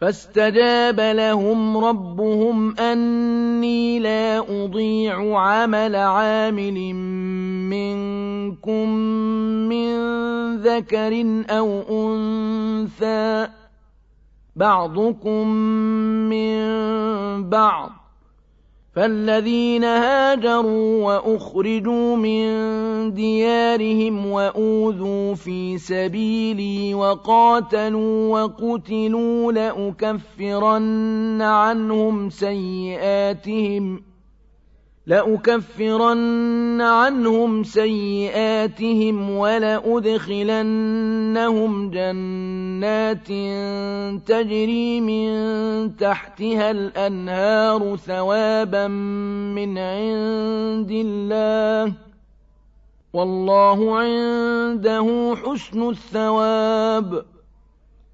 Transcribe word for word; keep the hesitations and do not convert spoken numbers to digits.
فاستجاب لهم ربهم أني لا أضيع عمل عامل منكم من ذكر أو أنثى بعضكم من بعض، فالذين هاجروا وأخرجوا من ديارهم وأوذوا في سبيلي وقاتلوا وقتلوا لأكفرن عنهم سيئاتهم لأكفرن عنهم سيئاتهم ولأدخلنهم جنات تجري من تحتها الأنهار ثوابا من عند الله، والله عنده حسن الثواب.